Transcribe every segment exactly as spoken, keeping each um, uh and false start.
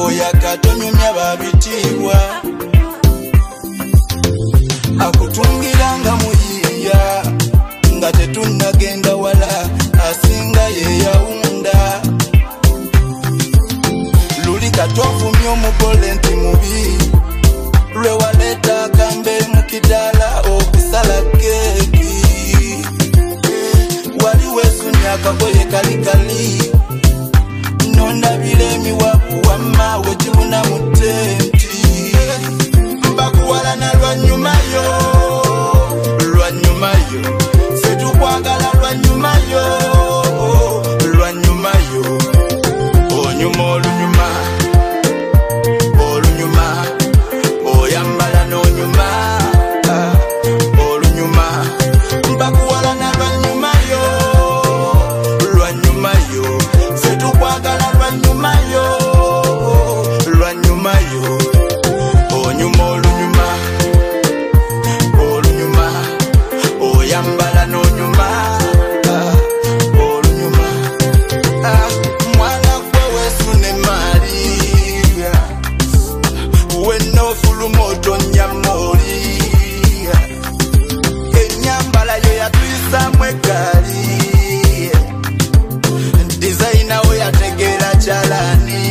oyakatonyumya babitiibwa akutungiranga muyiya nga tetunnagenda wala asinga yeyawunda luli katofumya omugole nti mubi lwe waleeta akambe mukidala okusala keeki wali weesunya akagoye kalikali nondabira emiwabu wamma wekibuna mu tenti mbakuwalana lwanyumayo lwanyumayo setukwagala lwanyumayo lwanyumayo onyuma olunyuma olunyuma oyambala n'onyuma olunyuma mbakuwalana lwanyumayo lwanyumayo setukwagala lwanyumayo lwanyumayo onyuma olunyuma olunyuma oyambala n'onyuma olunyuma mwana gwe weesune maali wenofuluma otonyamoli enyambala yo yatwisamu egaali dizayina we yategeera kyalani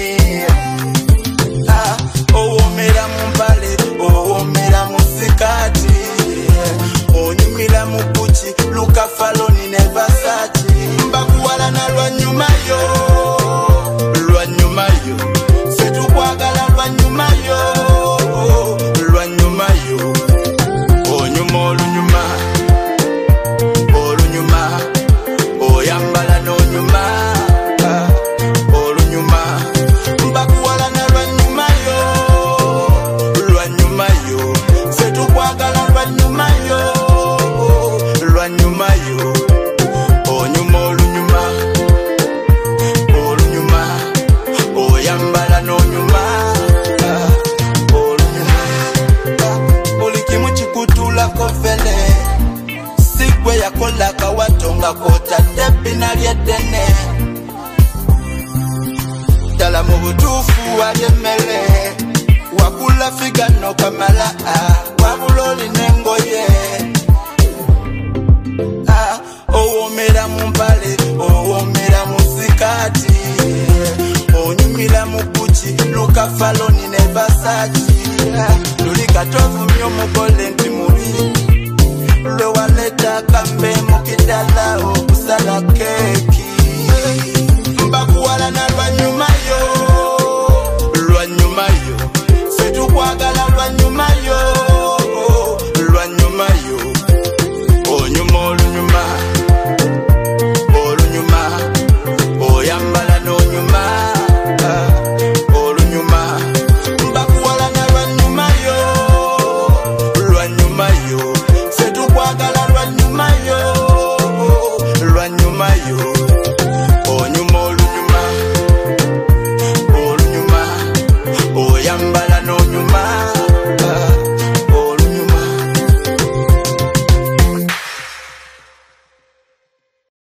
owomera mu mpale owomera mu sikaati onyumira mu Gucci Luka Faloni ne Versace mbakuwalana lwanyumayo lwanyumayo setukwagala lwanyumayo lwanyumayo onyuma olunyuma olunyuma oyambala n'onyuma olunyuma mbakuwalana lwanyumayo lwanyumayo setukwagala lwanyumayo lwanyumayo onyuma olunyuma olunyuma oyambala n'onyuma olunyuma buli kimu kikutulako fene sigwe yakola kawato nga kotadde bbina lyeddene ddala mu butuufu wali emmere wakula figa no kamala wabula olina engoye owomera mu mpale owomera mu sikaati onyumira mu Gucci Luka Faloni ne Versace luli katofumya omugole nti mubi lwe waleeta akambe mukidala okusala keeki mbakuwalana lwanyumayo